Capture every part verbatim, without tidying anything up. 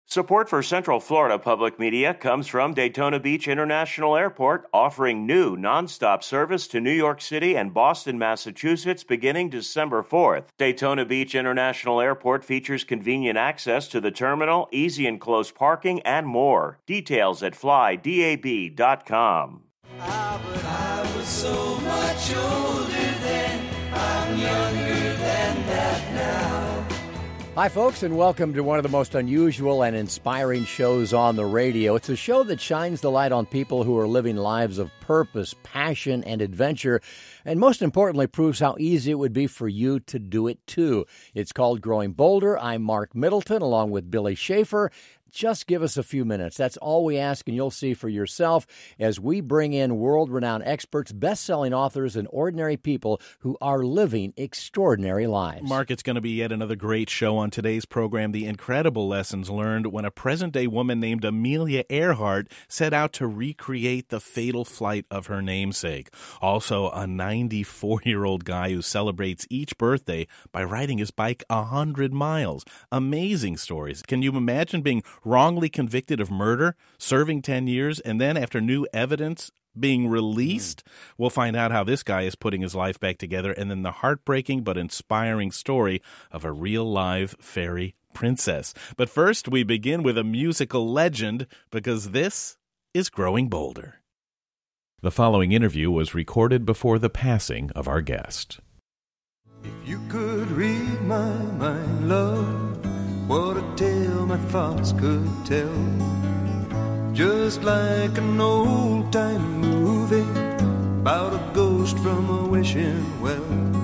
Support for Central Florida Public Media comes from Daytona Beach International Airport, offering new nonstop service to New York City and Boston, Massachusetts, beginning December fourth. Daytona Beach International Airport features convenient access to the terminal, easy and close parking, and more. Details at fly dab dot com. Ah, but I was so much older then, I'm younger than that now. Hi, folks, and welcome to one of the most unusual and inspiring shows on the radio. It's a show that shines the light on people who are living lives of purpose, passion, and adventure, and most importantly, proves how easy it would be for you to do it, too. It's called Growing Bolder. I'm Mark Middleton, along with Billy Schaefer. Just give us a few minutes. That's all we ask, and you'll see for yourself as we bring in world-renowned experts, best-selling authors, and ordinary people who are living extraordinary lives. Mark, it's going to be yet another great show on today's program, the incredible lessons learned when a present-day woman named Amelia Earhart set out to recreate the fatal flight of her namesake. Also, a ninety-four-year-old guy who celebrates each birthday by riding his bike one hundred miles. Amazing stories. Can you imagine being wrongly convicted of murder, serving ten years, and then after new evidence being released? Mm. We'll find out how this guy is putting his life back together, and then the heartbreaking but inspiring story of a real live fairy princess. But first, we begin with a musical legend, because this is Growing Bolder. The following interview was recorded before the passing of our guest. If you could read my mind, love, what a tale my thoughts could tell. Just like an old-time movie about a ghost from a wishing well.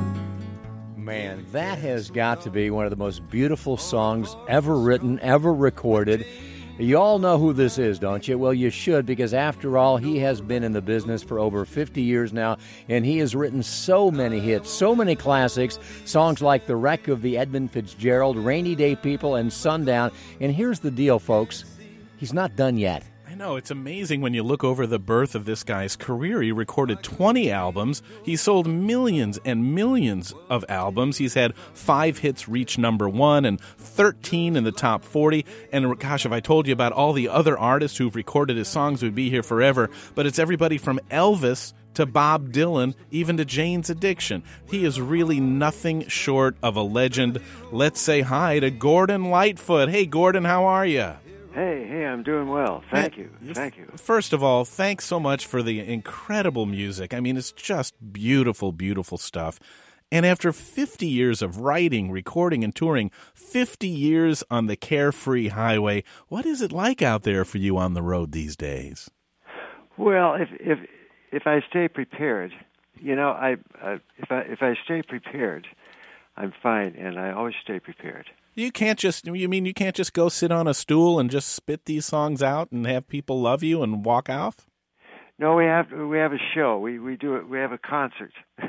Man, that has got to be one of the most beautiful songs ever written, ever recorded. You all know who this is, don't you? Well, you should, because after all, he has been in the business for over fifty years now, and he has written so many hits, so many classics, songs like The Wreck of the Edmund Fitzgerald, Rainy Day People, and Sundown. And here's the deal, folks. He's not done yet. I know, it's amazing when you look over the birth of this guy's career. He recorded twenty albums. He sold millions and millions of albums. He's had five hits reach number one and thirteen in the top forty. And gosh, if I told you about all the other artists who've recorded his songs, we'd be here forever. But it's everybody from Elvis to Bob Dylan, even to Jane's Addiction. He is really nothing short of a legend. Let's say hi to Gordon Lightfoot. Hey, Gordon, how are you? Hey, hey, I'm doing well. Thank you. Thank you. First of all, thanks so much for the incredible music. I mean, it's just beautiful, beautiful stuff. And after fifty years of writing, recording, and touring, fifty years on the carefree highway, what is it like out there for you on the road these days? Well, if if if I stay prepared, you know, I, I if I if I stay prepared, I'm fine, and I always stay prepared. You can't just, you mean you can't just go sit on a stool and just spit these songs out and have people love you and walk off? No, we have we have a show. We we do it. We have a concert.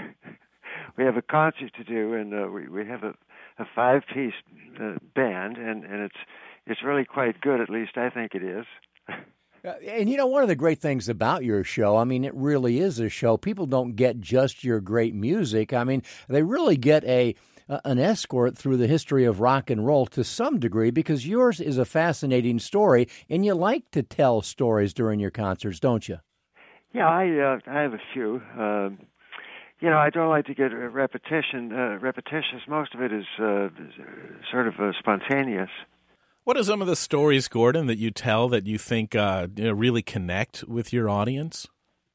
We have a concert to do, and uh, we we have a, a five piece uh, band, and, and it's it's really quite good. At least I think it is. Uh, and you know, one of the great things about your show, I mean, it really is a show. People don't get just your great music. I mean, they really get a Uh, an escort through the history of rock and roll to some degree, because yours is a fascinating story, and you like to tell stories during your concerts, don't you? Yeah, I uh, I have a few. Um, you know, I don't like to get repetition uh, repetitious. Most of it is uh, sort of uh, spontaneous. What are some of the stories, Gordon, that you tell that you think uh, you know, really connect with your audience?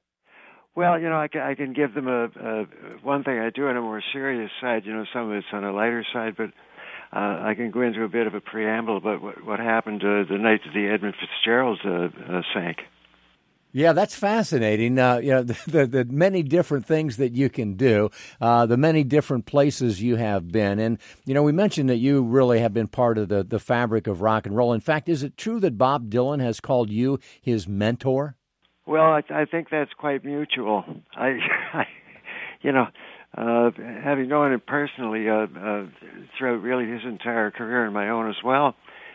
Well, you know, I can, I can give them a, a one thing I do on a more serious side. You know, some of it's on a lighter side, but uh, I can go into a bit of a preamble about what, what happened uh, the night that the Edmund Fitzgerald uh, uh, sank. Yeah, that's fascinating. Uh, you know, the, the, the many different things that you can do, uh, the many different places you have been. And, you know, we mentioned that you really have been part of the, the fabric of rock and roll. In fact, is it true that Bob Dylan has called you his mentor? Well, I, I think that's quite mutual. I, I you know, uh, having known him personally uh, uh, throughout really his entire career and my own as well,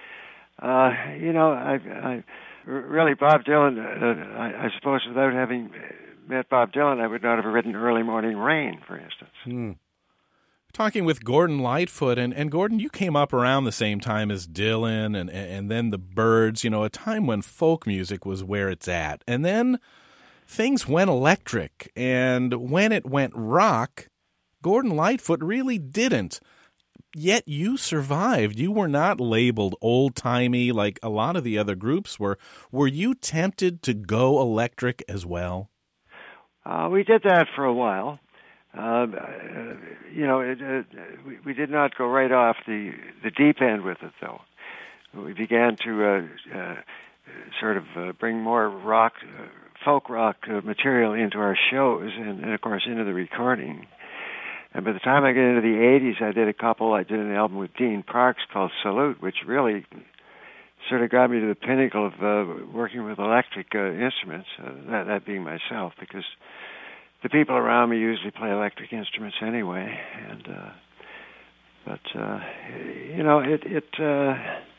uh, you know, I, I really Bob Dylan. Uh, I, I suppose without having met Bob Dylan, I would not have written "Early Morning Rain," for instance. Hmm. Talking with Gordon Lightfoot, and, and Gordon, you came up around the same time as Dylan and, and then the Byrds, you know, a time when folk music was where it's at. And then things went electric, and when it went rock, Gordon Lightfoot really didn't. Yet you survived. You were not labeled old-timey like a lot of the other groups were. Were you tempted to go electric as well? Uh, we did that for a while. Uh, you know, it, uh, we, we did not go right off the, the deep end with it, though. We began to uh, uh, sort of uh, bring more rock, uh, folk rock uh, material into our shows and, and, of course, into the recording. And by the time I got into the eighties, I did a couple. I did an album with Dean Parks called Salute, which really sort of got me to the pinnacle of uh, working with electric uh, instruments, uh, that, that being myself, because the people around me usually play electric instruments anyway. And uh, but uh, you know, it it uh,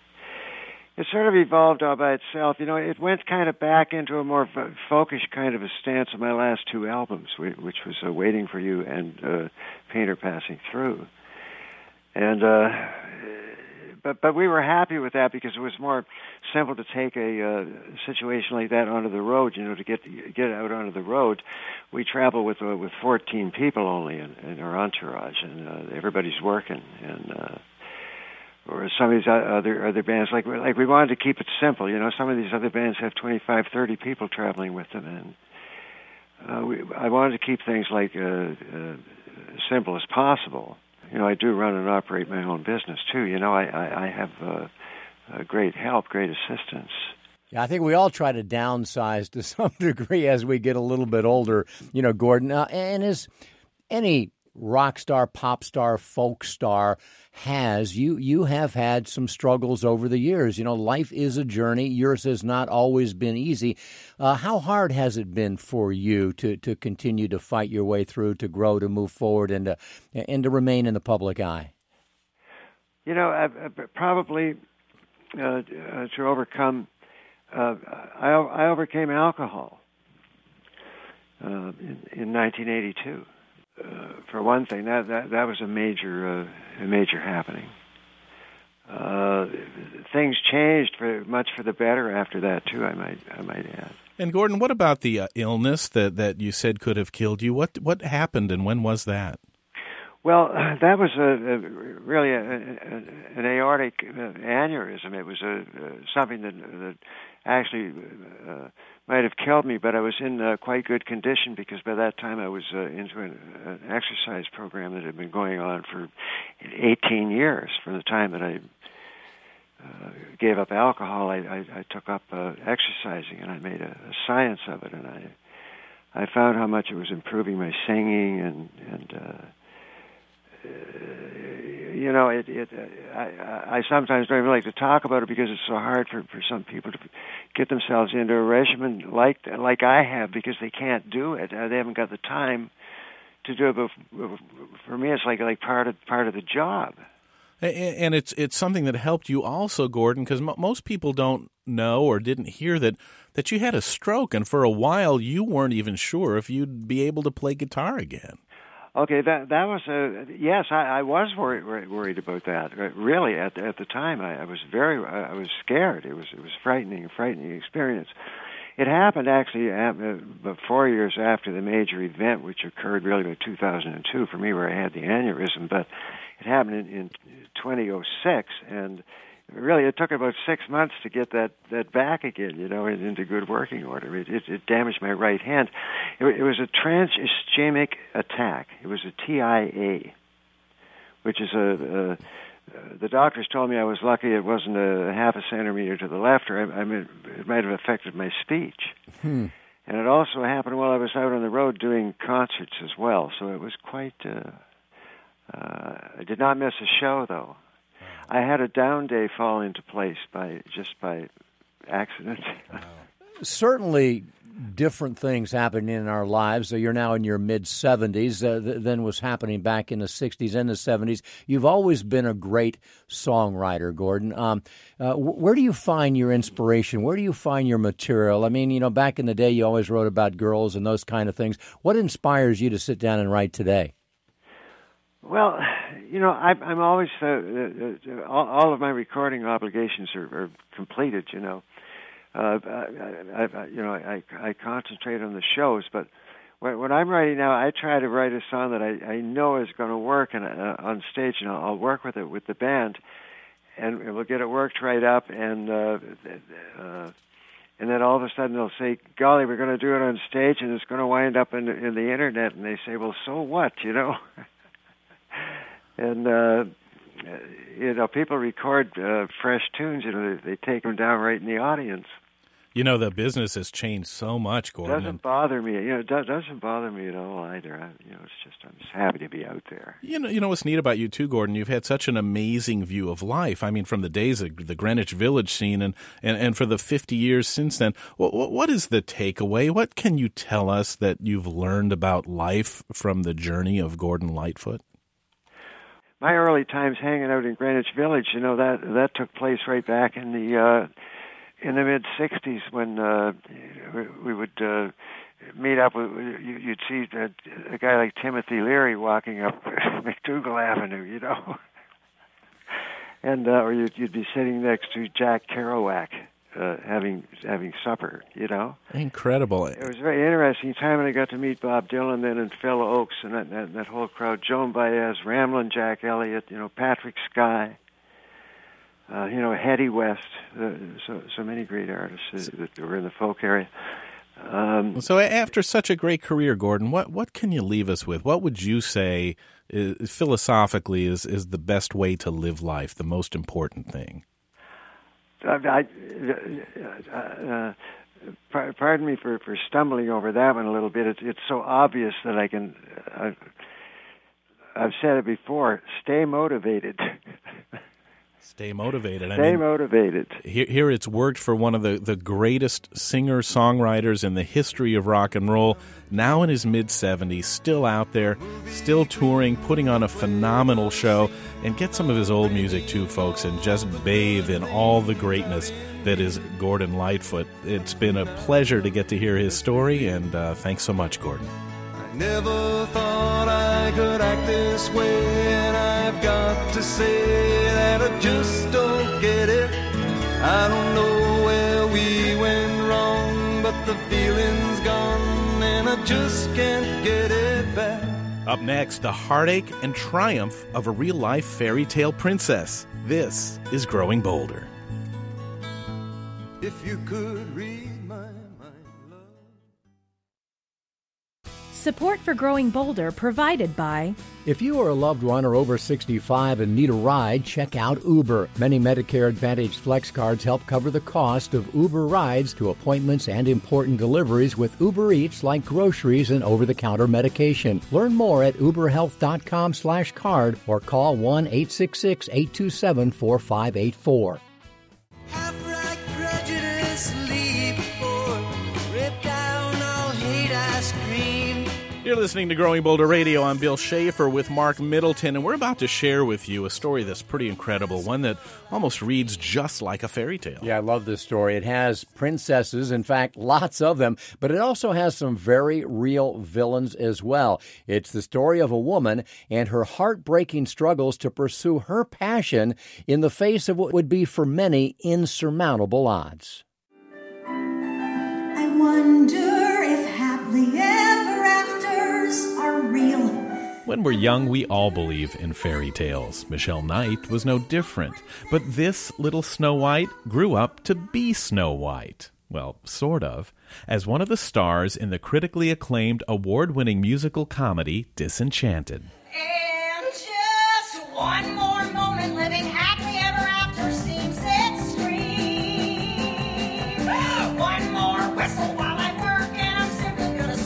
it sort of evolved all by itself. You know, it went kind of back into a more folkish kind of a stance on my last two albums, which was uh, Waiting for You and uh, Painter Passing Through. And uh, but but we were happy with that because it was more simple to take a uh, situation like that onto the road. You know, to get get out onto the road, we travel with uh, with fourteen people only in, in our entourage, and uh, everybody's working. And uh, or some of these other other bands, like like we wanted to keep it simple. You know, some of these other bands have twenty-five, thirty people traveling with them, and uh, we, I wanted to keep things like uh, uh, simple as possible. You know, I do run and operate my own business too. You know, I I, I have uh, uh, great help, great assistance. Yeah, I think we all try to downsize to some degree as we get a little bit older. You know, Gordon, uh, and as any rock star, pop star, folk star has, you you have had some struggles over the years. You know, life is a journey. Yours has not always been easy. Uh, how hard has it been for you to, to continue to fight your way through, to grow, to move forward, and to, and to remain in the public eye? You know, I, I probably uh, uh, to overcome, uh, I, I overcame alcohol uh, in, in nineteen eighty-two. Uh, for one thing, that that, that was a major uh, a major happening. Uh, things changed for much for the better after that too. I might I might add. And Gordon, what about the uh, illness that, that you said could have killed you? What what happened, and when was that? Well, that was a, a really a, a, an aortic uh, aneurysm. It was a, uh, something that, that actually uh, might have killed me, but I was in uh, quite good condition because by that time I was uh, into an, an exercise program that had been going on for eighteen years. From the time that I uh, gave up alcohol, I, I, I took up uh, exercising, and I made a, a science of it, and I I found how much it was improving my singing and and. Uh, You know, it. it uh, I, I sometimes don't even like to talk about it because it's so hard for, for some people to get themselves into a regimen like like I have because they can't do it. Uh, they haven't got the time to do it. But for me, it's like like part of part of the job. And it's it's something that helped you also, Gordon, because m- most people don't know or didn't hear that that you had a stroke, and for a while you weren't even sure if you'd be able to play guitar again. Okay, that that was a yes. I, I was worried worried about that. Really, at the, at the time, I, I was very I was scared. It was it was frightening, a frightening experience. It happened actually about four years after the major event, which occurred really in two thousand two for me, where I had the aneurysm. But it happened in, in twenty oh six, and really it took about six months to get that, that back again, you know, into good working order. It, it, it damaged my right hand. It, it was a trans-ischemic attack. It was a T I A, which is a, a, a the doctors told me I was lucky it wasn't a half a centimeter to the left, or I, I mean, it might have affected my speech. Hmm. And it also happened while I was out on the road doing concerts as well, so it was quite... Uh, uh, I did not miss a show, though. I had a down day fall into place by just by accident. Wow. Certainly different things happen in our lives. So you're now in your mid-seventies uh, th- than was happening back in the sixties and the seventies. You've always been a great songwriter, Gordon. Um, uh, w- where do you find your inspiration? Where do you find your material? I mean, you know, back in the day you always wrote about girls and those kind of things. What inspires you to sit down and write today? Well, you know, I, I'm always uh, uh, all, all of my recording obligations are, are completed. You know, uh, I, I, you know, I, I concentrate on the shows, but when, when I'm writing now, I try to write a song that I, I know is going to work and uh, on stage, and I'll, I'll work with it with the band, and we'll get it worked right up, and uh, uh, and then all of a sudden they'll say, "Golly, we're going to do it on stage, and it's going to wind up in, in the internet," and they say, "Well, so what?" You know. And, uh, you know, people record uh, fresh tunes, you know, they, they take them down right in the audience. You know, the business has changed so much, Gordon. It doesn't bother me. You know, it doesn't bother me at all either. I, you know, it's just, I'm just happy to be out there. You know, you know what's neat about you, too, Gordon? You've had such an amazing view of life. I mean, from the days of the Greenwich Village scene and, and, and for the fifty years since then. What, what is the takeaway? What can you tell us that you've learned about life from the journey of Gordon Lightfoot? My early times hanging out in Greenwich Village, you know, that that took place right back in the uh, in the mid sixties when uh, we would uh, meet up with. You'd see a, a guy like Timothy Leary walking up McDougal Avenue, you know, and uh, or you'd, you'd be sitting next to Jack Kerouac. Uh, having having supper, you know. Incredible. It was a very interesting time, and I got to meet Bob Dylan then and Phil Oakes and that, that, that whole crowd, Joan Baez, Ramblin' Jack Elliott, you know, Patrick Sky, uh, you know, Hetty West, uh, so so many great artists that were in the folk area. Um, so after such a great career, Gordon, what, what can you leave us with? What would you say is, philosophically is, is the best way to live life, the most important thing? I, uh, uh, pardon me for, for stumbling over that one a little bit. It's, it's so obvious that I can. Uh, I've said it before. Stay motivated. Stay motivated. Stay I mean, motivated. Here, here it's worked for one of the, the greatest singer-songwriters in the history of rock and roll, now in his mid-seventies, still out there, still touring, putting on a phenomenal show. And get some of his old music, too, folks, and just bathe in all the greatness that is Gordon Lightfoot. It's been a pleasure to get to hear his story, and uh, thanks so much, Gordon. I never thought I could act this way, and I've got to say that I just don't get it. I don't know where we went wrong, but the feeling's gone, and I just can't get it back. Up next, the heartache and triumph of a real-life fairy tale princess. This is Growing Bolder. If you could read my mind, love. Support for Growing Bolder provided by... If you or a loved one are over sixty-five and need a ride, check out Uber. Many Medicare Advantage Flex cards help cover the cost of Uber rides to appointments and important deliveries with Uber Eats like groceries and over-the-counter medication. Learn more at uberhealth.com slash card or call one eight six six, eight two seven, four five eight four. Half-right prejudice, leave before, rip down all hate ice cream. You're listening to Growing Bolder Radio. I'm Bill Schaefer with Mark Middleton, and we're about to share with you a story that's pretty incredible, one that almost reads just like a fairy tale. Yeah, I love this story. It has princesses, in fact, lots of them, but it also has some very real villains as well. It's the story of a woman and her heartbreaking struggles to pursue her passion in the face of what would be for many insurmountable odds. I wonder if happily ever afters are real. When we're young, we all believe in fairy tales. Michelle Knight was no different. But this little Snow White grew up to be Snow White. Well, sort of. As one of the stars in the critically acclaimed award-winning musical comedy Disenchanted. And just one more moment living happily ever after seems extreme. One more whistle while I work and I'm simply gonna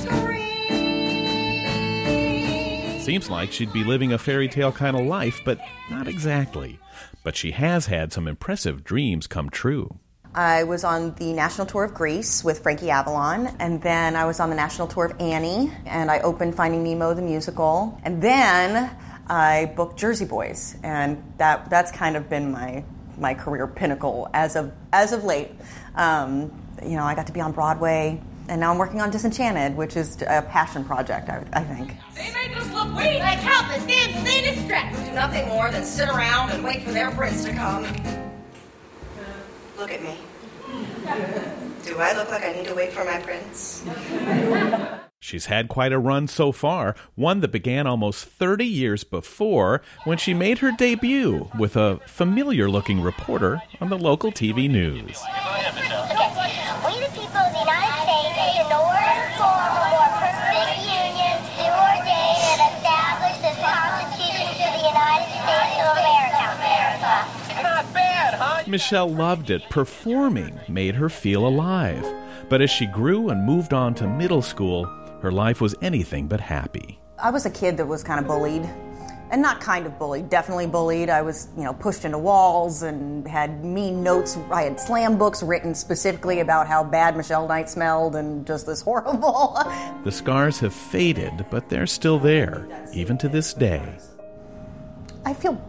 scream. Seems like she'd be living a fairy tale kind of life, but not exactly. But she has had some impressive dreams come true. I was on the national tour of Grease with Frankie Avalon, and then I was on the national tour of Annie, and I opened Finding Nemo the musical, and then I booked Jersey Boys, and that that's kind of been my my career pinnacle as of as of late. Um, you know, I got to be on Broadway, and now I'm working on Disenchanted, which is a passion project, I, I think. They make us of we, like helpless damsels in distress, do nothing more than sit around and wait for their prince to come. Look at me. Do I look like I need to wait for my prince? She's had quite a run so far, one that began almost thirty years before when she made her debut with a familiar-looking reporter on the local T V news. We the people of the United States, in order to form a more perfect union, do ordain and establish this Constitution to the United States of America. America. Not bad, huh? Michelle loved it. Performing made her feel alive. But as she grew and moved on to middle school, her life was anything but happy. I was a kid that was kind of bullied, and not kind of bullied, definitely bullied. I was, you know, pushed into walls and had mean notes. I had slam books written specifically about how bad Michelle Knight smelled and just this horrible. The scars have faded, but they're still there, even to this day. I feel,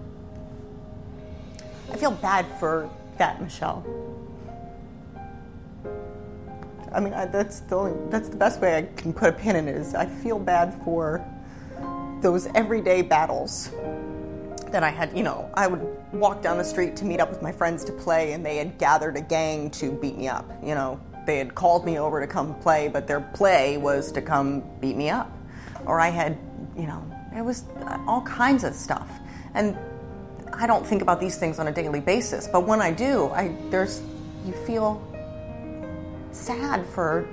I feel bad for that Michelle. I mean, I, that's the only, that's the best way I can put a pin in it is I feel bad for those everyday battles that I had. You know, I would walk down the street to meet up with my friends to play, and they had gathered a gang to beat me up. You know, they had called me over to come play, but their play was to come beat me up. Or I had, you know, it was all kinds of stuff. And I don't think about these things on a daily basis, but when I do, I there's, you feel sad for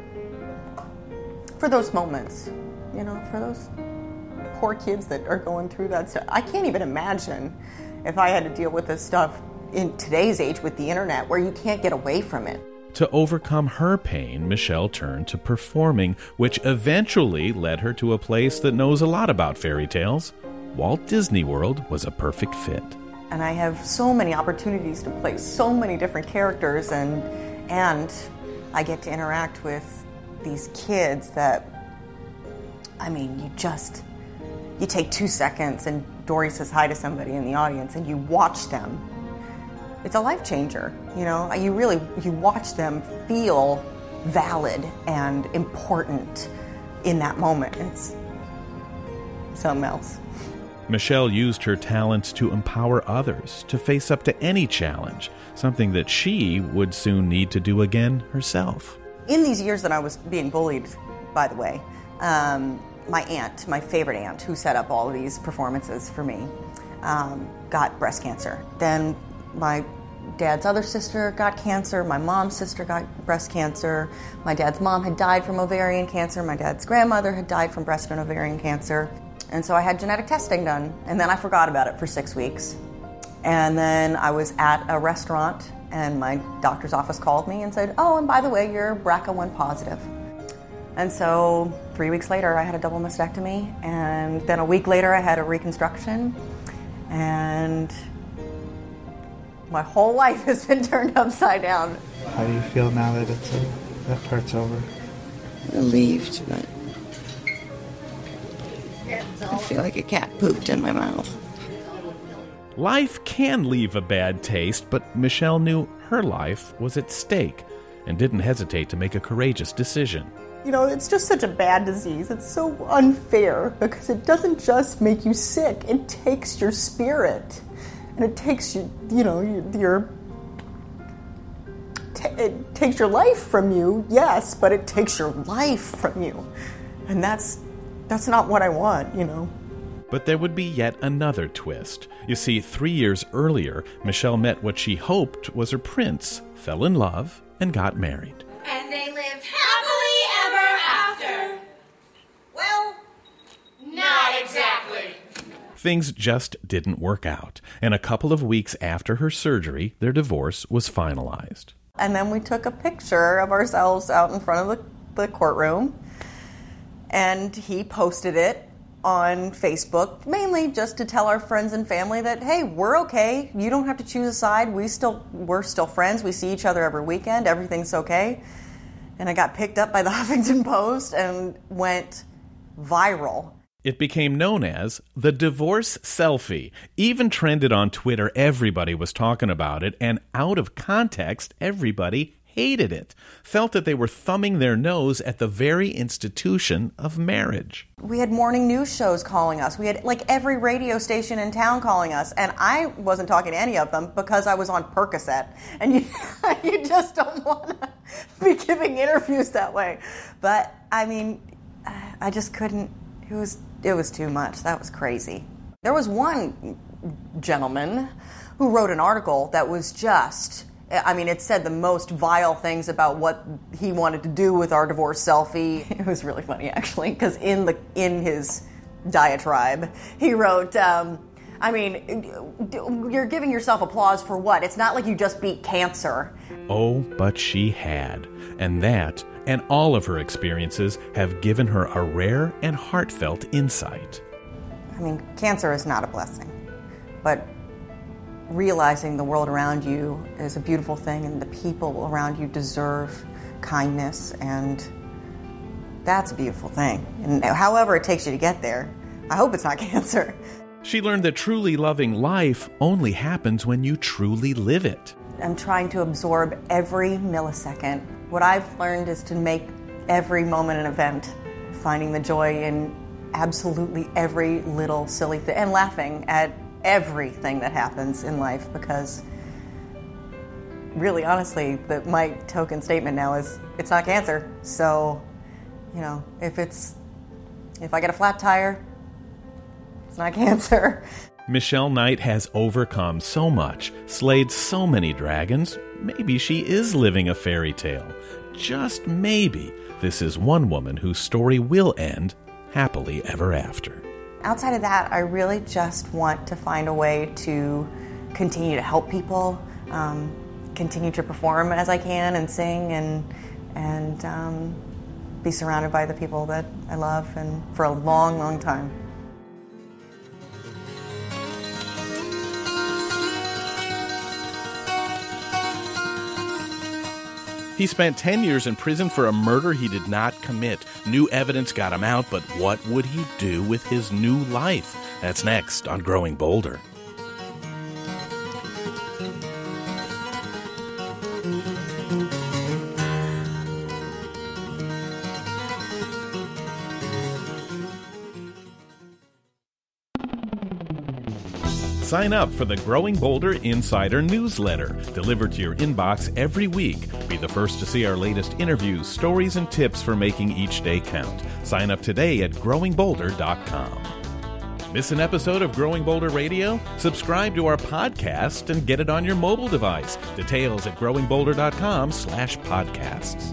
for those moments, you know, for those poor kids that are going through that stuff. I can't even imagine if I had to deal with this stuff in today's age with the internet where you can't get away from it. To overcome her pain, Michelle turned to performing, which eventually led her to a place that knows a lot about fairy tales. Walt Disney World was a perfect fit. And I have so many opportunities to play so many different characters, and and I get to interact with these kids that, I mean, you just, you take two seconds and Dory says hi to somebody in the audience and you watch them. It's a life changer, you know? You really, you watch them feel valid and important in that moment. It's something else. Michelle used her talents to empower others to face up to any challenge, something that she would soon need to do again herself. In these years that I was being bullied, by the way, um, my aunt, my favorite aunt, who set up all of these performances for me, um, got breast cancer. Then my dad's other sister got cancer. My mom's sister got breast cancer. My dad's mom had died from ovarian cancer. My dad's grandmother had died from breast and ovarian cancer. And so I had genetic testing done, and then I forgot about it for six weeks. And then I was at a restaurant, and my doctor's office called me and said, oh, and by the way, you're B R C A one positive. And so three weeks later, I had a double mastectomy, and then a week later, I had a reconstruction, and my whole life has been turned upside down. How do you feel now that it's uh, that part's over? Relieved, but I feel like a cat pooped in my mouth. Life can leave a bad taste, but Michelle knew her life was at stake and didn't hesitate to make a courageous decision. You know, it's just such a bad disease. It's so unfair because it doesn't just make you sick. It takes your spirit. And it takes you, you know, your, your t- it takes your life from you, yes, but it takes your life from you. And that's that's not what I want, you know. But there would be yet another twist. You see, three years earlier, Michelle met what she hoped was her prince, fell in love, and got married. And they lived happily ever after. Well, not exactly. Things just didn't work out, and a couple of weeks after her surgery, their divorce was finalized. And then we took a picture of ourselves out in front of the, the courtroom, and he posted it on Facebook, mainly just to tell our friends and family that, hey, we're okay. You don't have to choose a side. We still, we're still friends. We see each other every weekend. Everything's okay. And I got picked up by the Huffington Post and went viral. It became known as the divorce selfie. Even trended on Twitter. Everybody was talking about it. And out of context, everybody hated it, felt that they were thumbing their nose at the very institution of marriage. We had morning news shows calling us. We had like every radio station in town calling us, and I wasn't talking to any of them because I was on Percocet, and you, you just don't want to be giving interviews that way. But I mean, I just couldn't. It was it was too much. That was crazy. There was one gentleman who wrote an article that was just, I mean, it said the most vile things about what he wanted to do with our divorce selfie. It was really funny, actually, because in the in his diatribe, he wrote, um, I mean, you're giving yourself applause for what? It's not like you just beat cancer. Oh, but she had. And that, and all of her experiences, have given her a rare and heartfelt insight. I mean, cancer is not a blessing, but realizing the world around you is a beautiful thing and the people around you deserve kindness, and that's a beautiful thing. And however it takes you to get there, I hope it's not cancer. She learned that truly loving life only happens when you truly live it. I'm trying to absorb every millisecond. What I've learned is to make every moment an event, finding the joy in absolutely every little silly thing, and laughing at everything that happens in life, because really, honestly, the, my token statement now is it's not cancer. So, you know, if it's if I get a flat tire, it's not cancer. Michelle Knight has overcome so much, slayed so many dragons. Maybe she is living a fairy tale. Just maybe this is one woman whose story will end happily ever after. Outside of that, I really just want to find a way to continue to help people, um, continue to perform as I can and sing, and and um, be surrounded by the people that I love, and for a long, long time. He spent ten years in prison for a murder he did not commit. New evidence got him out, but what would he do with his new life? That's next on Growing Bolder. Sign up for the Growing Bolder Insider newsletter, delivered to your inbox every week. Be the first to see our latest interviews, stories, and tips for making each day count. Sign up today at growing bolder dot com. Miss an episode of Growing Bolder Radio? Subscribe to our podcast and get it on your mobile device. Details at growing bolder dot com slash podcasts.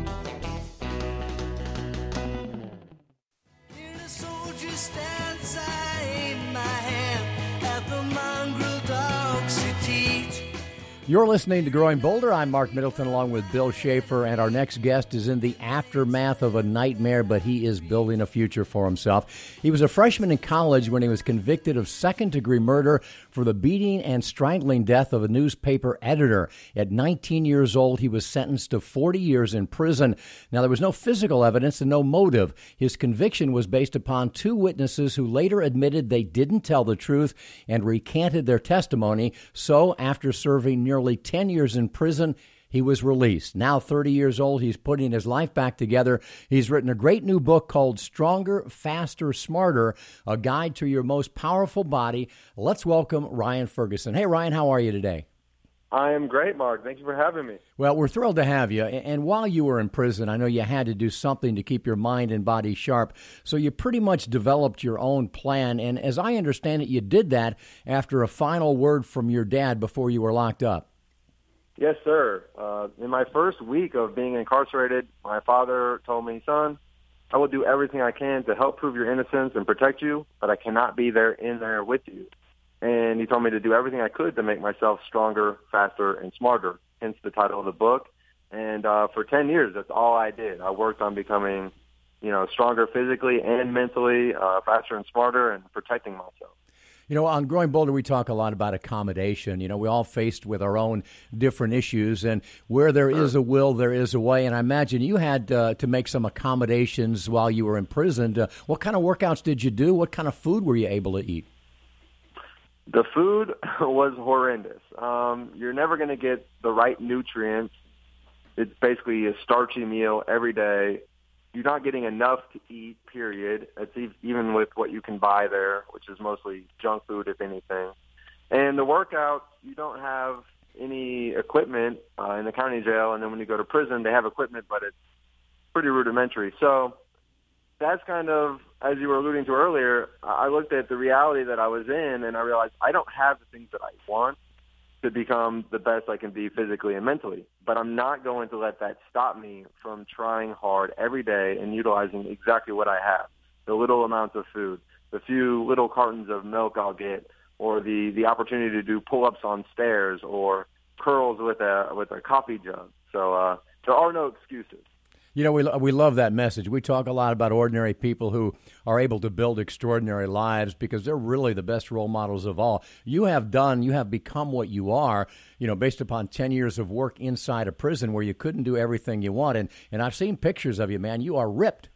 You're listening to Growing Bolder. I'm Mark Middleton along with Bill Schaefer, and our next guest is in the aftermath of a nightmare, but he is building a future for himself. He was a freshman in college when he was convicted of second-degree murder for the beating and strangling death of a newspaper editor. At nineteen years old, he was sentenced to forty years in prison. Now, there was no physical evidence and no motive. His conviction was based upon two witnesses who later admitted they didn't tell the truth and recanted their testimony. So, after serving nearly Nearly ten years in prison, he was released. Now thirty years old, he's putting his life back together. He's written a great new book called Stronger, Faster, Smarter, A Guide to Your Most Powerful Body. Let's welcome Ryan Ferguson. Hey, Ryan, how are you today? I am great, Mark. Thank you for having me. Well, we're thrilled to have you. And while you were in prison, I know you had to do something to keep your mind and body sharp. So you pretty much developed your own plan. And as I understand it, you did that after a final word from your dad before you were locked up. Yes, sir. Uh, in my first week of being incarcerated, my father told me, son, I will do everything I can to help prove your innocence and protect you, but I cannot be there in there with you. And he told me to do everything I could to make myself stronger, faster, and smarter, hence the title of the book. And uh, for ten years, that's all I did. I worked on becoming, you know, stronger physically and mentally, uh, faster and smarter, and protecting myself. You know, on Growing Bolder, we talk a lot about accommodation. You know, we're all faced with our own different issues, and where there sure. is a will, there is a way. And I imagine you had uh, to make some accommodations while you were imprisoned. Uh, what kind of workouts did you do? What kind of food were you able to eat? The food was horrendous. Um, you're never going to get the right nutrients it's basically a starchy meal every day. You're not getting enough to eat, period. It's even with what you can buy there, which is mostly junk food, if anything. And the workouts, you don't have any equipment uh, in the county jail, and then when you go to prison, they have equipment, but it's pretty rudimentary. So that's kind of, as you were alluding to earlier, I looked at the reality that I was in, and I realized I don't have the things that I want to become the best I can be physically and mentally. But I'm not going to let that stop me from trying hard every day and utilizing exactly what I have, the little amounts of food, the few little cartons of milk I'll get, or the, the opportunity to do pull-ups on stairs or curls with a with a coffee jug. So uh, there are no excuses. You know, we we love that message. We talk a lot about ordinary people who are able to build extraordinary lives because they're really the best role models of all. You have done, you have become what you are, you know, based upon ten years of work inside a prison where you couldn't do everything you want. And, and I've seen pictures of you, man. You are ripped.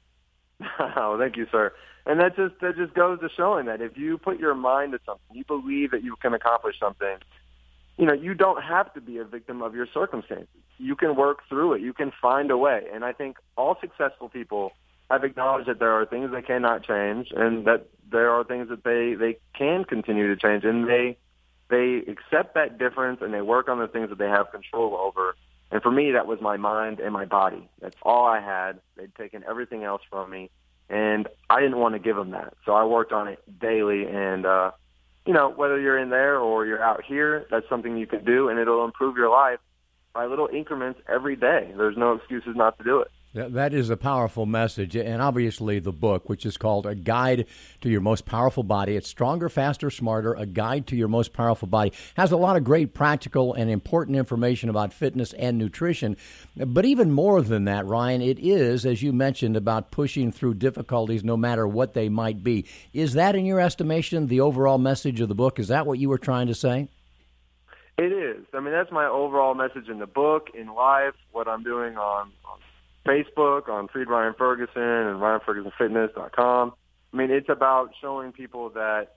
Oh, thank you, sir. And that just that just goes to showing that if you put your mind to something, you believe that you can accomplish something, you know, you don't have to be a victim of your circumstances. You can work through it. You can find a way. And I think all successful people have acknowledged that there are things they cannot change and that there are things that they, they can continue to change. And they they accept that difference and they work on the things that they have control over. And for me, that was my mind and my body. That's all I had. They'd taken everything else from me. And I didn't want to give them that. So I worked on it daily. And, uh, you know, whether you're in there or you're out here, that's something you can do, and it'll improve your life by little increments every day. There's no excuses not to do it. That is a powerful message, and obviously the book, which is called A Guide to Your Most Powerful Body. It's Stronger, Faster, Smarter, A Guide to Your Most Powerful Body. Has a lot of great practical and important information about fitness and nutrition. But even more than that, Ryan, it is, as you mentioned, about pushing through difficulties no matter what they might be. Is that, in your estimation, the overall message of the book? Is that what you were trying to say? It is. I mean, that's my overall message in the book, in life, what I'm doing on, on Facebook, on Freed Ryan Ferguson and Ryan Ferguson Fitness dot com. I mean, it's about showing people that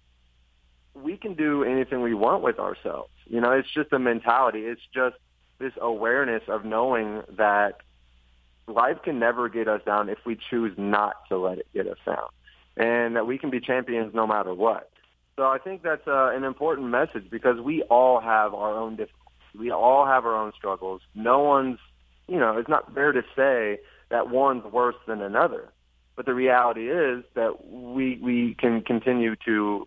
we can do anything we want with ourselves. You know, it's just a mentality. It's just this awareness of knowing that life can never get us down if we choose not to let it get us down, and that we can be champions no matter what. So I think that's uh, an important message because we all have our own difficulties. We all have our own struggles. No one's, you know, it's not fair to say that one's worse than another. But the reality is that we we can continue to,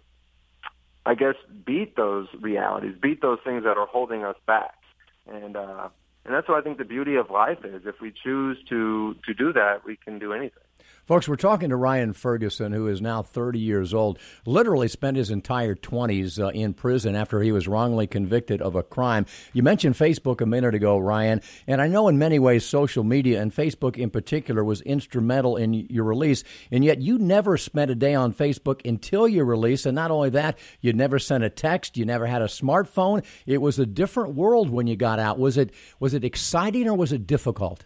I guess, beat those realities, beat those things that are holding us back. And uh, and that's what I think the beauty of life is. If we choose to, to do that, we can do anything. Folks, we're talking to Ryan Ferguson, who is now thirty years old, literally spent his entire twenties uh, in prison after he was wrongly convicted of a crime. You mentioned Facebook a minute ago, Ryan, and I know in many ways social media, and Facebook in particular, was instrumental in your release, and yet you never spent a day on Facebook until your release, and not only that, you never sent a text, you never had a smartphone. It was a different world when you got out. Was it, was it exciting or was it difficult?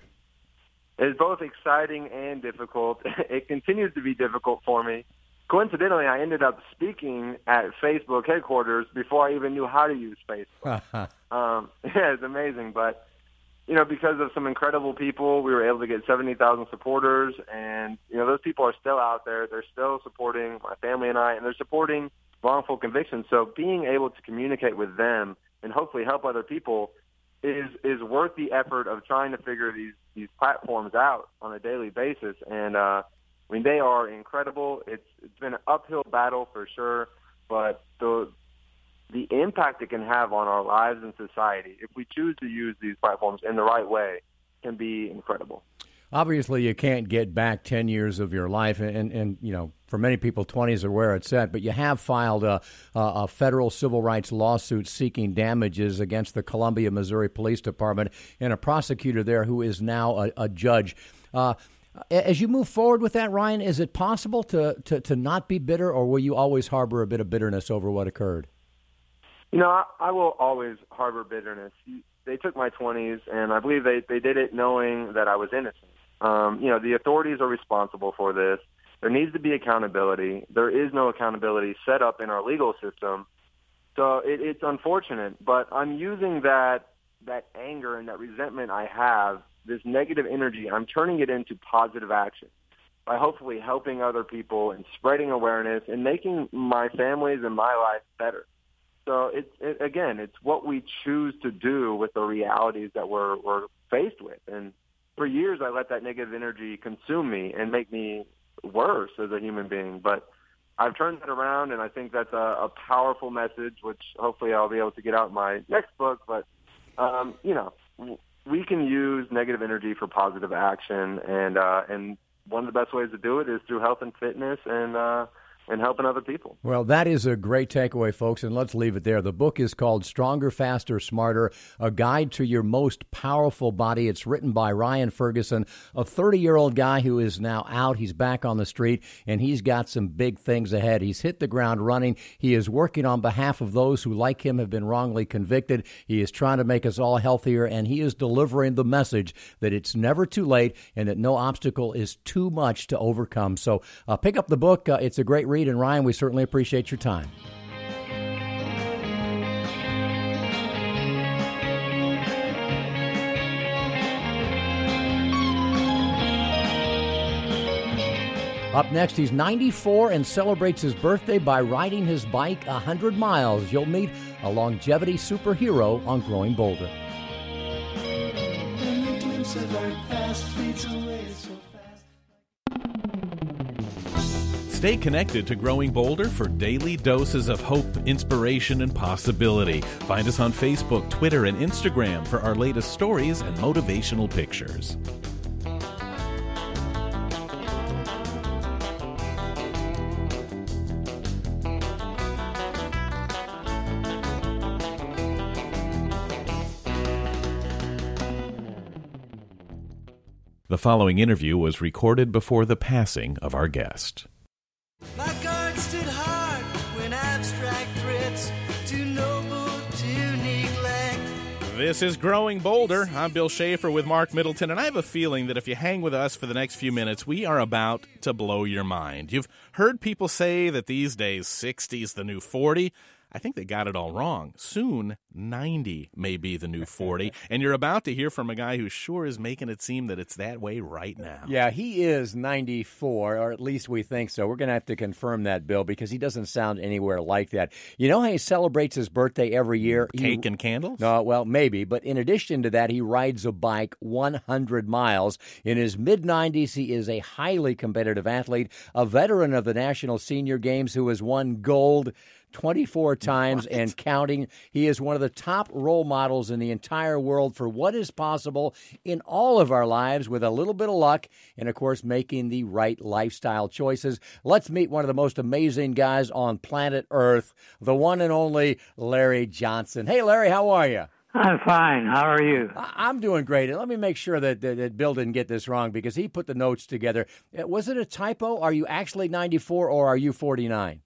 It's both exciting and difficult. It continues to be difficult for me. Coincidentally, I ended up speaking at Facebook headquarters before I even knew how to use Facebook. um, yeah, it's amazing. But, you know, because of some incredible people, we were able to get seventy thousand supporters. And, you know, those people are still out there. They're still supporting my family and I, and they're supporting wrongful convictions. So being able to communicate with them and hopefully help other people is is worth the effort of trying to figure these these platforms out on a daily basis. And uh, I mean, they are incredible. It's it's been an uphill battle for sure, but the the impact it can have on our lives and society, if we choose to use these platforms in the right way, can be incredible. Obviously, you can't get back ten years of your life, and, and you know, for many people, twenties are where it's at, but you have filed a, a federal civil rights lawsuit seeking damages against the Columbia, Missouri Police Department and a prosecutor there who is now a, a judge. Uh, as you move forward with that, Ryan, is it possible to, to, to not be bitter, or will you always harbor a bit of bitterness over what occurred? You know, I, I will always harbor bitterness. They took my twenties, and I believe they, they did it knowing that I was innocent. Um, you know, the authorities are responsible for this. There needs to be accountability. There is no accountability set up in our legal system. So it, it's unfortunate, but I'm using that that anger and that resentment I have, this negative energy, I'm turning it into positive action by hopefully helping other people and spreading awareness and making my families and my life better. So it's it, again, it's what we choose to do with the realities that we're we're faced with. And for years, I let that negative energy consume me and make me worse as a human being. But I've turned that around, and I think that's a, a powerful message, which hopefully I'll be able to get out in my next book. But um, you know, we can use negative energy for positive action, and uh, and one of the best ways to do it is through health and fitness and uh, and helping other people. Well, that is a great takeaway, folks, and let's leave it there. The book is called Stronger, Faster, Smarter, A Guide to Your Most Powerful Body. It's written by Ryan Ferguson, a thirty-year-old guy who is now out. He's back on the street, and he's got some big things ahead. He's hit the ground running. He is working on behalf of those who, like him, have been wrongly convicted. He is trying to make us all healthier, and he is delivering the message that it's never too late and that no obstacle is too much to overcome. So uh, pick up the book. Uh, it's a great read. And Ryan, we certainly appreciate your time. Up next, he's ninety-four and celebrates his birthday by riding his bike one hundred miles. You'll meet a longevity superhero on Growing Bolder. Stay connected to Growing Bolder for daily doses of hope, inspiration, and possibility. Find us on Facebook, Twitter, and Instagram for our latest stories and motivational pictures. The following interview was recorded before the passing of our guest. My guard stood hard when abstract threats too noble to neglect. This is Growing Bolder. I'm Bill Schaefer with Mark Middleton, and I have a feeling that if you hang with us for the next few minutes, we are about to blow your mind. You've heard people say that these days sixty is the new forty. I think they got it all wrong. Soon, ninety may be the new forty, and you're about to hear from a guy who sure is making it seem that it's that way right now. Yeah, he is ninety-four, or at least we think so. We're going to have to confirm that, Bill, because he doesn't sound anywhere like that. You know how he celebrates his birthday every year? Cake he, and candles? No, well, maybe. But in addition to that, he rides a bike one hundred miles. In his mid-nineties, he is a highly competitive athlete, a veteran of the National Senior Games who has won gold twenty-four times what? and counting. He is one of the top role models in the entire world for what is possible in all of our lives with a little bit of luck and, of course, making the right lifestyle choices. Let's meet one of the most amazing guys on planet Earth, the one and only Larry Johnson. Hey, Larry, how are you? I'm fine. How are you? I'm doing great. And let me make sure that, that, that Bill didn't get this wrong because he put the notes together. Was it a typo? Are you actually ninety-four or are you forty-nine?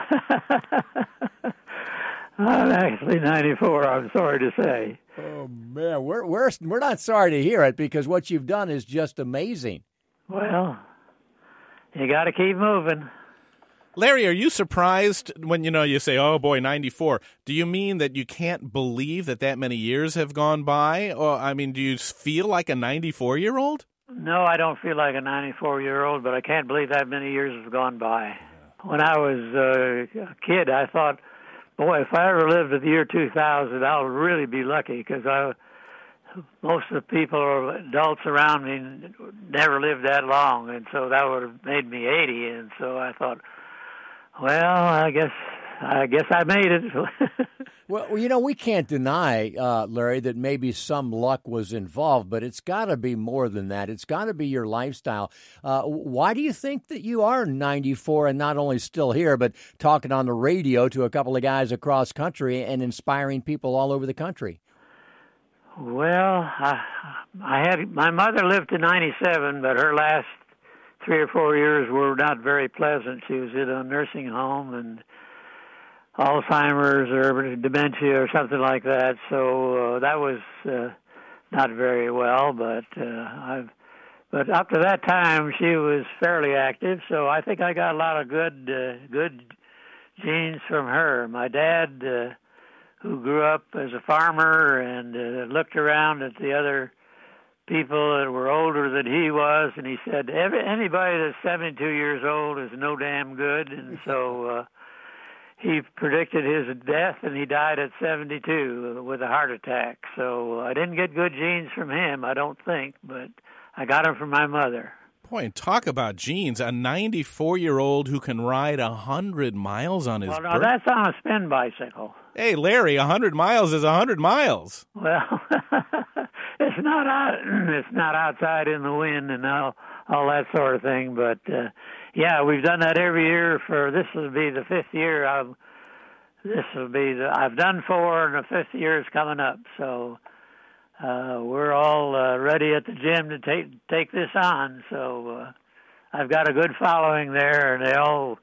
I'm actually ninety-four, I'm sorry to say. Oh, man, we're, we're, we're not sorry to hear it because what you've done is just amazing. Well, you got to keep moving. Larry, are you surprised when, you know, you say, oh, boy, ninety-four? Do you mean that you can't believe that that many years have gone by? Or, I mean, do you feel like a ninety-four-year-old? No, I don't feel like a ninety-four-year-old, but I can't believe that many years have gone by. When I was uh, a kid, I thought, boy, if I ever lived to the year two thousand, I'll really be lucky because I, most of the people or adults around me never lived that long, and so that would have made me eighty. And so I thought, well, I guess I guess I made it. Well, you know, we can't deny, uh, Larry, that maybe some luck was involved, but it's got to be more than that. It's got to be your lifestyle. Uh, why do you think that you are ninety-four and not only still here, but talking on the radio to a couple of guys across country and inspiring people all over the country? Well, I, I had my mother lived to ninety-seven, but her last three or four years were not very pleasant. She was in a nursing home and Alzheimer's or dementia or something like that. So uh, that was uh, not very well. But uh, I've, but up to that time, she was fairly active. So I think I got a lot of good, uh, good genes from her. My dad, uh, who grew up as a farmer and uh, looked around at the other people that were older than he was, and he said, Every, anybody that's seventy-two years old is no damn good. And so uh, he predicted his death, and he died at seventy-two with a heart attack. So I didn't get good genes from him, I don't think, but I got them from my mother. Boy, and talk about genes. A ninety-four-year-old who can ride one hundred miles on his Well, no, birth- that's on a spin bicycle. Hey, Larry, one hundred miles is one hundred miles. Well, it's not out, it's not outside in the wind and all, all that sort of thing. But, uh, yeah, we've done that every year for, this will be the fifth year. I've, this will be the, I've done four, and the fifth year is coming up. So uh, we're all uh, ready at the gym to take take this on. So uh, I've got a good following there, and they all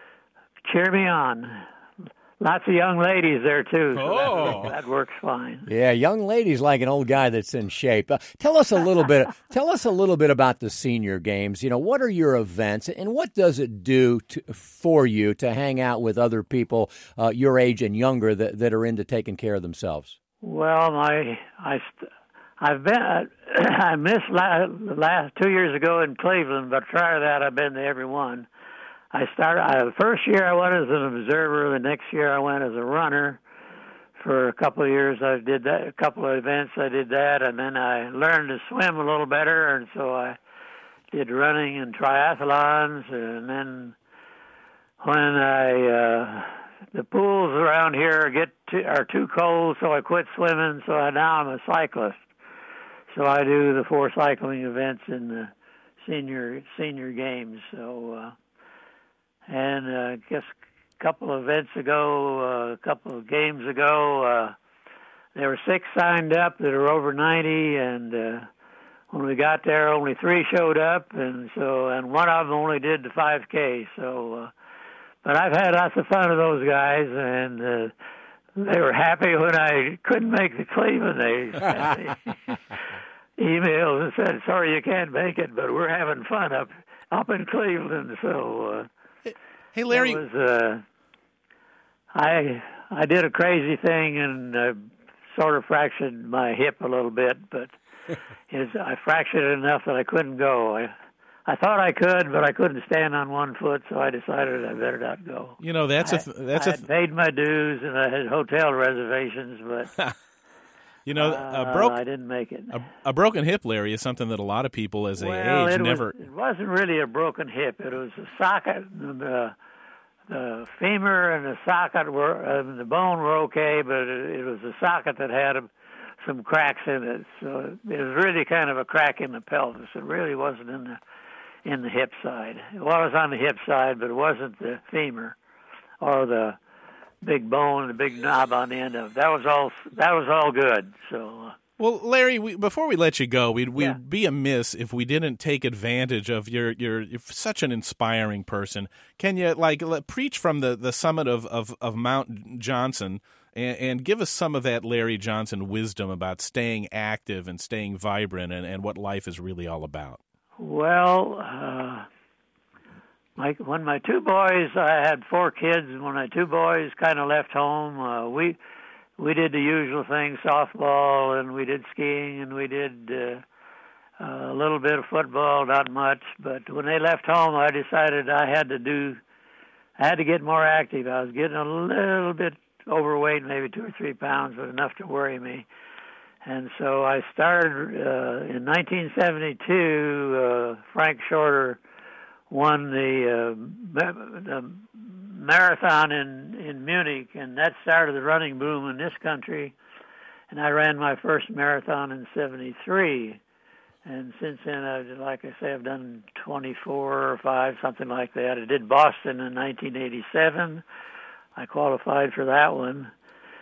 cheer me on. Lots of young ladies there, too, so Oh. that, that works fine. Yeah, young ladies like an old guy that's in shape. Uh, tell us a little bit. Tell us a little bit about the senior games. You know, what are your events, and what does it do to, for you to hang out with other people uh, your age and younger that, that are into taking care of themselves? Well, my I st- I've been I missed la- last two years ago in Cleveland, but prior to that, I've been to every one. I started I, the first year I went as an observer. The next year I went as a runner. For a couple of years I did that. A couple of events I did that, and then I learned to swim a little better, and so I did running and triathlons. And then when I uh, the pools around here get too, are too cold, so I quit swimming. So I, now I'm a cyclist. So I do the four cycling events in the senior senior games. So. Uh, And uh, I guess a couple of events ago, uh, a couple of games ago, uh, there were six signed up that are over ninety, and uh, when we got there, only three showed up, and so and one of them only did the five K. So, uh, but I've had lots of fun with those guys, and uh, they were happy when I couldn't make the Cleveland. They sent me emails and said, "Sorry you can't make it, but we're having fun up up in Cleveland." So. Uh, Hey, Larry. Was, uh, I I did a crazy thing and uh, sort of fractured my hip a little bit, but it's, I fractured it enough that I couldn't go. I I thought I could, but I couldn't stand on one foot, so I decided I better not go. You know, that's I, a th- that's I a had th- paid my dues and I had hotel reservations, but you know, uh, a broke I didn't make it. A, a broken hip, Larry, is something that a lot of people as they well, age it never. Was, it wasn't really a broken hip. It was a socket. The, the femur and the socket were, uh, the bone were okay, but it, it was the socket that had a, some cracks in it. So it was really kind of a crack in the pelvis. It really wasn't in the in the hip side. It was on the hip side, but it wasn't the femur or the big bone, the big knob on the end of it. That was all. That was all good. So. Uh, Well, Larry, we, before we let you go, we'd, we'd Yeah. be amiss if we didn't take advantage of your your you're such an inspiring person. Can you like let, preach from the, the summit of, of, of Mount Johnson and, and give us some of that Larry Johnson wisdom about staying active and staying vibrant and, and what life is really all about? Well, uh, my, when my two boys, I had four kids, and when my two boys kind of left home, uh, we we did the usual things, softball, and we did skiing, and we did uh, a little bit of football, not much. But when they left home, I decided I had to do, I had to get more active. I was getting a little bit overweight, maybe two or three pounds, but enough to worry me. And so I started uh, in nineteen seventy-two. Uh, Frank Shorter won the, uh, ma- the marathon in, in Munich, and that started the running boom in this country. And I ran my first marathon in seventy-three. And since then, I've, like I say, I've done twenty-four or five, something like that. I did Boston in nineteen eighty-seven. I qualified for that one.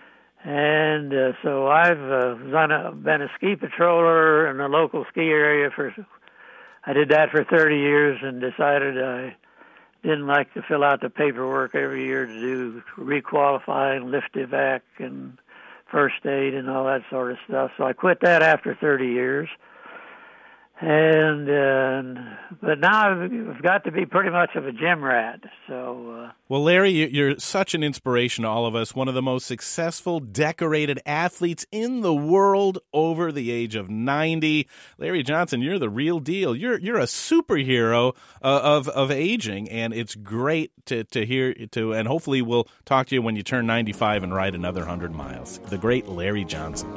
And uh, so I've uh, done a, been a ski patroller in the local ski area for, I did that for thirty years and decided I didn't like to fill out the paperwork every year to do requalifying, lift evac, and first aid and all that sort of stuff. So I quit that after thirty years. And uh, but now I've got to be pretty much of a gym rat. So, uh, well, Larry, you're such an inspiration to all of us. One of the most successful, decorated athletes in the world over the age of ninety. Larry Johnson, you're the real deal. You're you're a superhero uh, of of aging, and it's great to to hear to. And hopefully, we'll talk to you when you turn ninety-five and ride another hundred miles. The great Larry Johnson.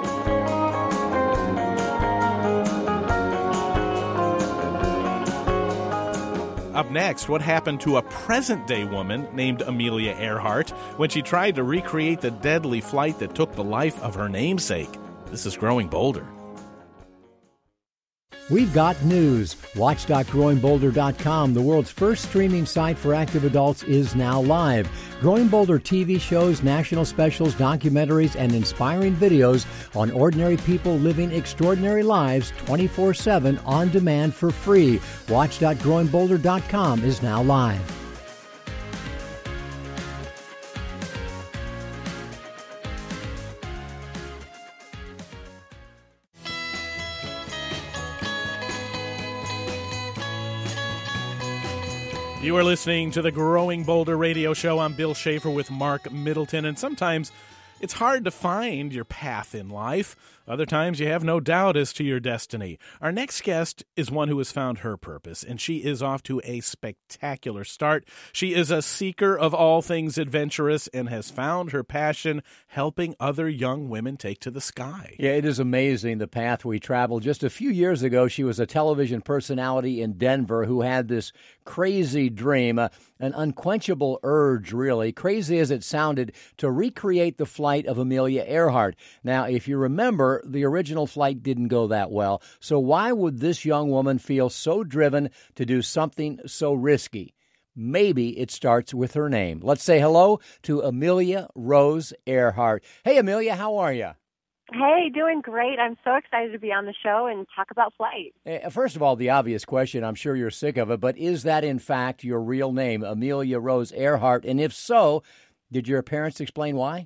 Up next, what happened to a present-day woman named Amelia Earhart when she tried to recreate the deadly flight that took the life of her namesake? This is Growing Bolder. We've got news. watch dot growing bolder dot com, the world's first streaming site for active adults, is now live. Growing Bolder T V shows, national specials, documentaries, and inspiring videos on ordinary people living extraordinary lives twenty-four seven on demand for free. watch dot growing bolder dot com is now live. You are listening to the Growing Bolder radio show. I'm Bill Schaefer with Mark Middleton, and sometimes it's hard to find your path in life. Other times you have no doubt as to your destiny. Our next guest is one who has found her purpose, and she is off to a spectacular start. She is a seeker of all things adventurous and has found her passion helping other young women take to the sky. Yeah, it is amazing the path we traveled. Just a few years ago, she was a television personality in Denver who had this crazy dream, uh, an unquenchable urge, really, crazy as it sounded, to recreate the flight of Amelia Earhart. Now, if you remember, the original flight didn't go that well. So why would this young woman feel so driven to do something so risky? Maybe it starts with her name. Let's say hello to Amelia Rose Earhart. Hey, Amelia, how are you? Hey, doing great. I'm so excited to be on the show and talk about flight. First of all, the obvious question, I'm sure you're sick of it, but is that in fact your real name, Amelia Rose Earhart? And if so, did your parents explain why?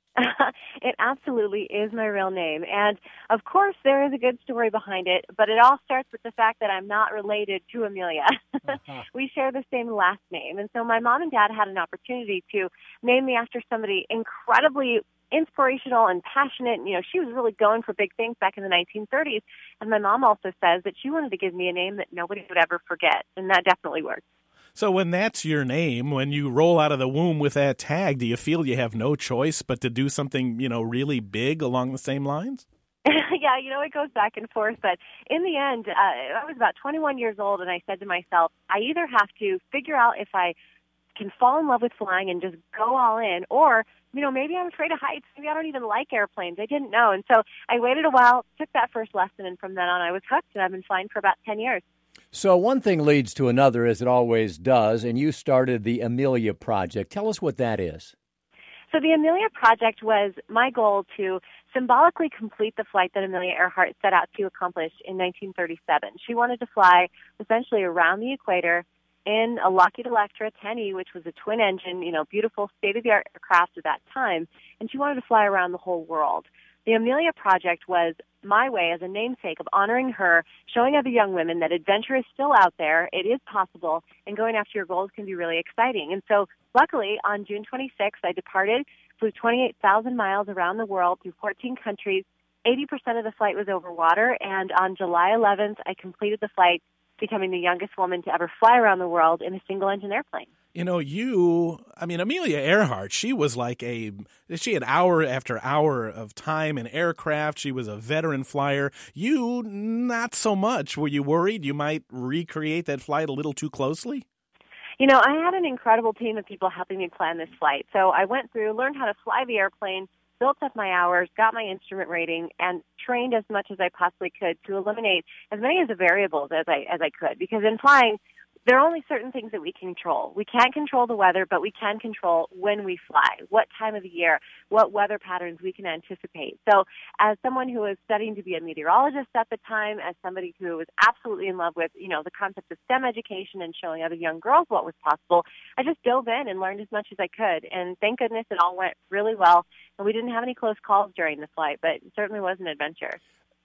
It absolutely is my real name. And, of course, there is a good story behind it, but it all starts with the fact that I'm not related to Amelia. Uh-huh. We share the same last name. And so my mom and dad had an opportunity to name me after somebody incredibly inspirational and passionate. You know, she was really going for big things back in the nineteen thirties. And my mom also says that she wanted to give me a name that nobody would ever forget. And that definitely worked. So when that's your name, when you roll out of the womb with that tag, do you feel you have no choice but to do something, you know, really big along the same lines? Yeah, you know, it goes back and forth. But in the end, uh, I was about twenty-one years old, and I said to myself, I either have to figure out if I can fall in love with flying and just go all in, or, you know, maybe I'm afraid of heights. Maybe I don't even like airplanes. I didn't know. And so I waited a while, took that first lesson, and from then on I was hooked, and I've been flying for about ten years. So one thing leads to another, as it always does, and you started the Amelia Project. Tell us what that is. So the Amelia Project was my goal to symbolically complete the flight that Amelia Earhart set out to accomplish in nineteen thirty-seven. She wanted to fly essentially around the equator in a Lockheed Electra ten E, which was a twin-engine, you know, beautiful state-of-the-art aircraft at that time, and she wanted to fly around the whole world. The Amelia Project was my way as a namesake of honoring her, showing other young women that adventure is still out there, it is possible, and going after your goals can be really exciting. And so, luckily, on June twenty-sixth, I departed, flew twenty-eight thousand miles around the world through fourteen countries. eighty percent of the flight was over water, and on July eleventh, I completed the flight, becoming the youngest woman to ever fly around the world in a single-engine airplane. You know, you, I mean, Amelia Earhart, she was like a, she had hour after hour of time in aircraft. She was a veteran flyer. You, not so much. Were you worried you might recreate that flight a little too closely? You know, I had an incredible team of people helping me plan this flight. So I went through, learned how to fly the airplane, built up my hours, got my instrument rating, and trained as much as I possibly could to eliminate as many of the variables as I as I could. Because in flying, there are only certain things that we can control. We can't control the weather, but we can control when we fly, what time of the year, what weather patterns we can anticipate. So as someone who was studying to be a meteorologist at the time, as somebody who was absolutely in love with, you know, the concept of STEM education and showing other young girls what was possible, I just dove in and learned as much as I could. And thank goodness it all went really well. And we didn't have any close calls during the flight, but it certainly was an adventure.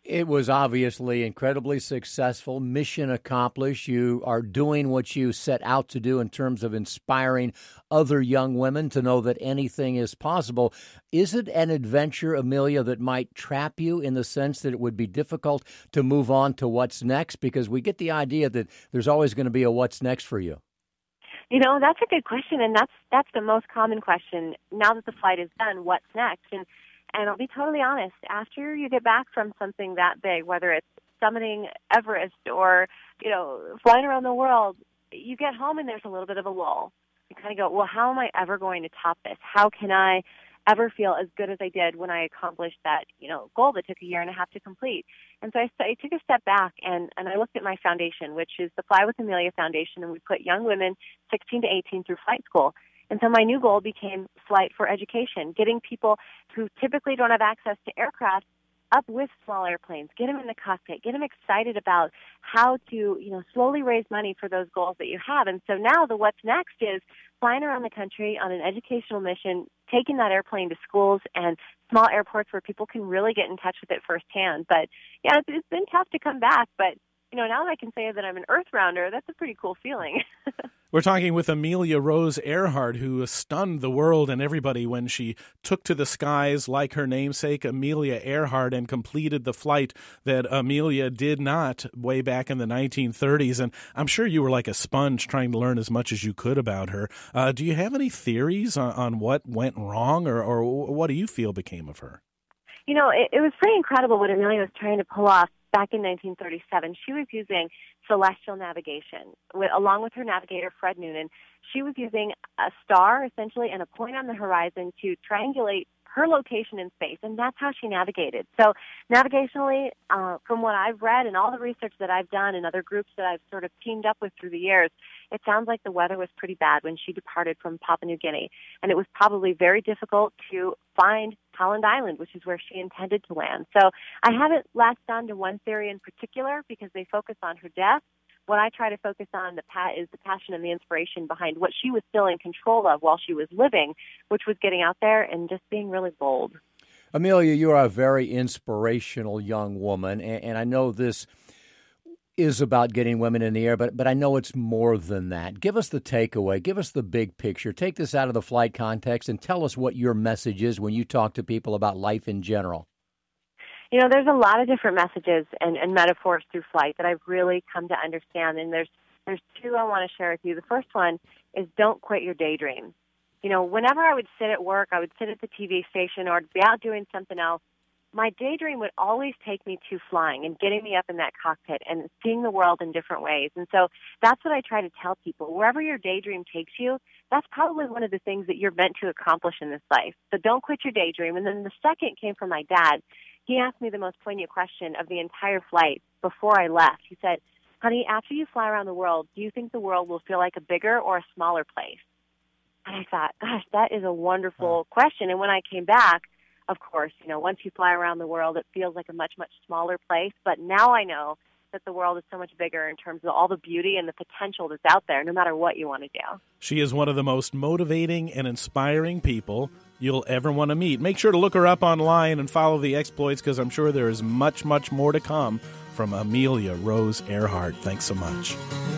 It was obviously incredibly successful, mission accomplished. You are doing what you set out to do in terms of inspiring other young women to know that anything is possible. Is it an adventure, Amelia, that might trap you in the sense that it would be difficult to move on to what's next? Because we get the idea that there's always going to be a what's next for you. You know, that's a good question, and that's that's the most common question. Now that the flight is done, what's next? And And I'll be totally honest, after you get back from something that big, whether it's summiting Everest or, you know, flying around the world, you get home and there's a little bit of a lull. You kind of go, well, how am I ever going to top this? How can I ever feel as good as I did when I accomplished that, you know, goal that took a year and a half to complete? And so I, I took a step back and, and I looked at my foundation, which is the Fly with Amelia Foundation, and we put young women sixteen to eighteen through flight school. And so my new goal became Flight for Education, getting people who typically don't have access to aircraft up with small airplanes, get them in the cockpit, get them excited about how to, you know, slowly raise money for those goals that you have. And so now the what's next is flying around the country on an educational mission, taking that airplane to schools and small airports where people can really get in touch with it firsthand. But yeah, it's, it's been tough to come back, but you know, now that I can say that I'm an earth rounder, that's a pretty cool feeling. We're talking with Amelia Rose Earhart, who stunned the world and everybody when she took to the skies like her namesake, Amelia Earhart, and completed the flight that Amelia did not way back in the nineteen thirties. And I'm sure you were like a sponge trying to learn as much as you could about her. Uh, do you have any theories on, on what went wrong, or, or what do you feel became of her? You know, it, it was pretty incredible what Amelia was trying to pull off. Back in nineteen thirty-seven, she was using celestial navigation. With, along with her navigator, Fred Noonan, she was using a star, essentially, and a point on the horizon to triangulate her location in space, and that's how she navigated. So navigationally, uh, from what I've read and all the research that I've done and other groups that I've sort of teamed up with through the years, it sounds like the weather was pretty bad when she departed from Papua New Guinea, and it was probably very difficult to find Holland Island, which is where she intended to land. So I haven't latched on to one theory in particular because they focus on her death. What I try to focus on the pa- is the passion and the inspiration behind what she was still in control of while she was living, which was getting out there and just being really bold. Amelia, you are a very inspirational young woman, and, and I know this is about getting women in the air, but but I know it's more than that. Give us the takeaway. Give us the big picture. Take this out of the flight context and tell us what your message is when you talk to people about life in general. You know, there's a lot of different messages and, and metaphors through flight that I've really come to understand, and there's there's two I want to share with you. The first one is don't quit your daydream. You know, whenever I would sit at work, I would sit at the T V station or be out doing something else, my daydream would always take me to flying and getting me up in that cockpit and seeing the world in different ways. And so that's what I try to tell people. Wherever your daydream takes you, that's probably one of the things that you're meant to accomplish in this life. So don't quit your daydream. And then the second came from my dad. He asked me the most poignant question of the entire flight before I left. He said, honey, after you fly around the world, do you think the world will feel like a bigger or a smaller place? And I thought, gosh, that is a wonderful question. And when I came back, of course, you know, once you fly around the world, it feels like a much, much smaller place. But now I know that the world is so much bigger in terms of all the beauty and the potential that's out there, no matter what you want to do. She is one of the most motivating and inspiring people you'll ever want to meet. Make sure to look her up online and follow the exploits, because I'm sure there is much, much more to come from Amelia Rose Earhart. Thanks so much.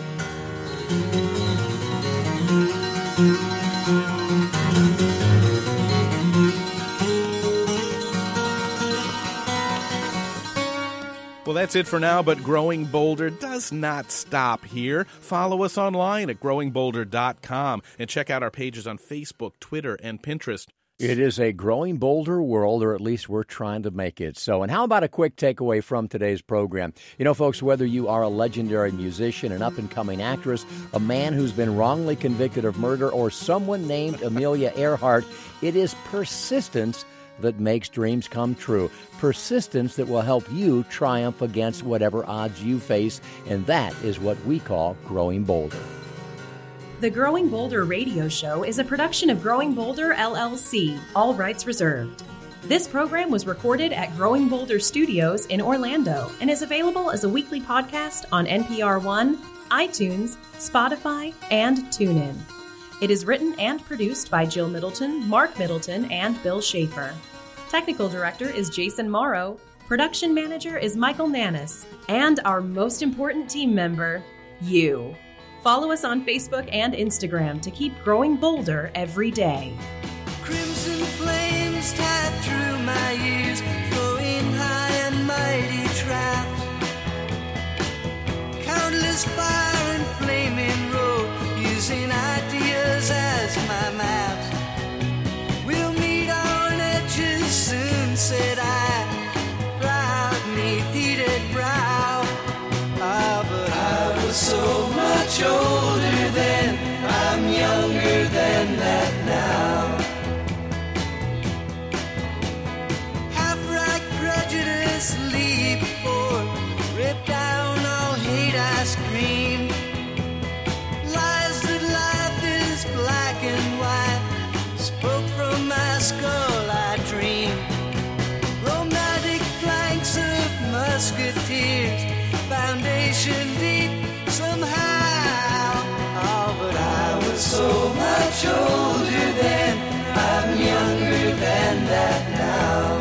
Well, that's it for now, but Growing Bolder does not stop here. Follow us online at growing bolder dot com and check out our pages on Facebook, Twitter, and Pinterest. It is a growing bolder world, or at least we're trying to make it so. And how about a quick takeaway from today's program? You know, folks, whether you are a legendary musician, an up-and-coming actress, a man who's been wrongly convicted of murder, or someone named Amelia Earhart, it is persistence that makes dreams come true. Persistence that will help you triumph against whatever odds you face, and that is what we call Growing Bolder. The Growing Bolder radio show is a production of Growing Bolder, L L C, all rights reserved. This program was recorded at Growing Bolder Studios in Orlando and is available as a weekly podcast on N P R One, iTunes, Spotify, and TuneIn. It is written and produced by Jill Middleton, Mark Middleton, and Bill Schaefer. Technical director is Jason Morrow. Production manager is Michael Nannis. And our most important team member, you. Follow us on Facebook and Instagram to keep growing bolder every day. Crimson flames tied through my ears, flowing high and mighty traps. Countless fire and flaming road, using ideas as my maps. We'll meet on edges soon, said I, proud neath heated brow. Ah, but I was so much older then, I'm younger than that now. Prejudice leap forth, rip down all hate I scream. Lies that life is black and white, spoke from my skull I dream. Romantic flanks of musketeers, foundation deep somehow. Oh, but I was so much older then, I'm younger than that now.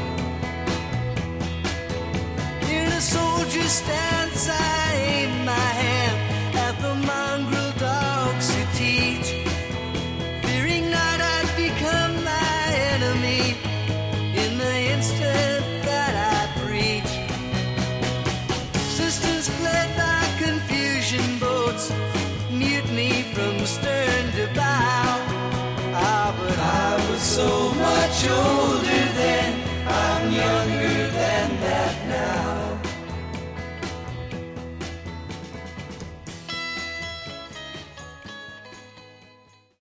Soldier stance, I aim my hand at the mongrel dogs who teach, fearing not I'd become my enemy in the instant that I preach. Systems fled by confusion boats, mutiny from stern to bow. Ah, but I was so much older